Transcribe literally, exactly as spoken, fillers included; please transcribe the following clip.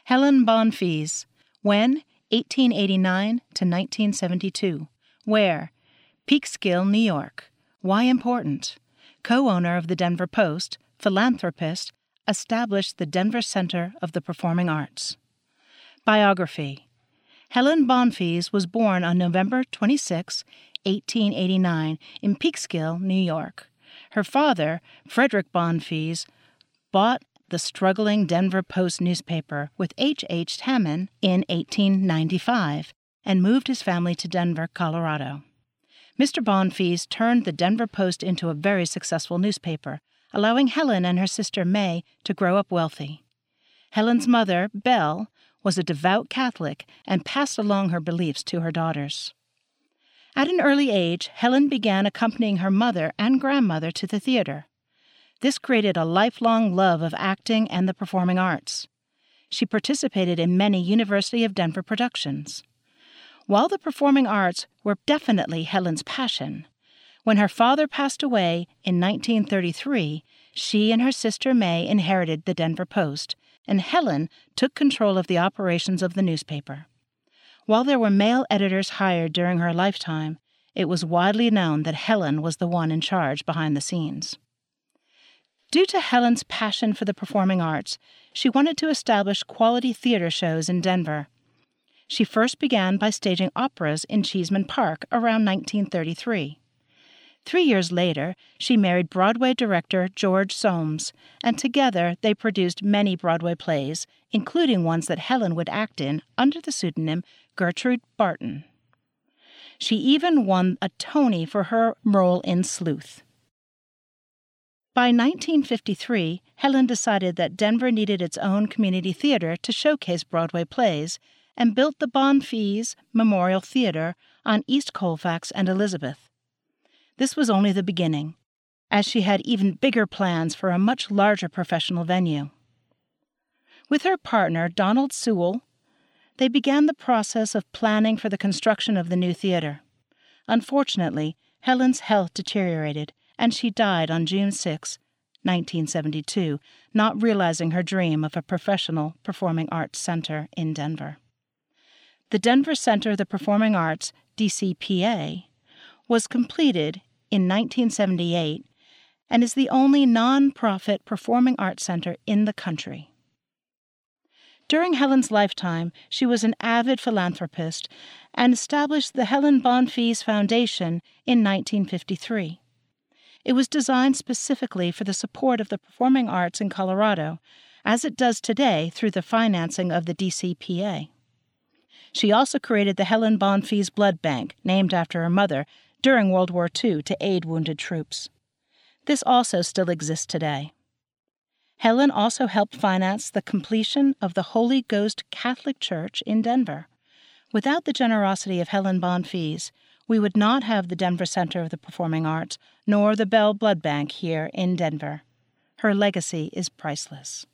Helen Bonfils. When? eighteen eighty-nine to nineteen seventy-two. Where? Peekskill, New York. Why important? Co-owner of the Denver Post, philanthropist, established the Denver Center of the Performing Arts. Biography. Helen Bonfils was born on November twenty-sixth, eighteen eighty-nine, in Peekskill, New York. Her father, Frederick Bonfils, bought the struggling Denver Post newspaper with H H. Tamman in eighteen ninety-five and moved his family to Denver, Colorado. Mister Bonfils turned the Denver Post into a very successful newspaper, allowing Helen and her sister May to grow up wealthy. Helen's mother, Belle, was a devout Catholic and passed along her beliefs to her daughters. At an early age, Helen began accompanying her mother and grandmother to the theater. This created a lifelong love of acting and the performing arts. She participated in many University of Denver productions. While the performing arts were definitely Helen's passion, when her father passed away in nineteen thirty-three, she and her sister May inherited the Denver Post, and Helen took control of the operations of the newspaper. While there were male editors hired during her lifetime, it was widely known that Helen was the one in charge behind the scenes. Due to Helen's passion for the performing arts, she wanted to establish quality theater shows in Denver. She first began by staging operas in Cheesman Park around nineteen thirty-three. Three years later, she married Broadway director George Soames, and together they produced many Broadway plays, including ones that Helen would act in under the pseudonym Gertrude Barton. She even won a Tony for her role in Sleuth. By nineteen fifty-three, Helen decided that Denver needed its own community theater to showcase Broadway plays and built the Bonfils Memorial Theater on East Colfax and Elizabeth. This was only the beginning, as she had even bigger plans for a much larger professional venue. With her partner, Donald Sewell, they began the process of planning for the construction of the new theater. Unfortunately, Helen's health deteriorated, and she died on June sixth, nineteen seventy-two, not realizing her dream of a professional performing arts center in Denver. The Denver Center of the Performing Arts, D C P A, was completed in nineteen seventy-eight and is the only non-profit performing arts center in the country. During Helen's lifetime, she was an avid philanthropist and established the Helen Bonfils Foundation in nineteen fifty-three. It was designed specifically for the support of the performing arts in Colorado, as it does today through the financing of the D C P A. She also created the Helen Bonfils Blood Bank, named after her mother, during World War Two to aid wounded troops. This also still exists today. Helen also helped finance the completion of the Holy Ghost Catholic Church in Denver. Without the generosity of Helen Bonfils, we would not have the Denver Center of the Performing Arts, nor the Bell Blood Bank here in Denver. Her legacy is priceless.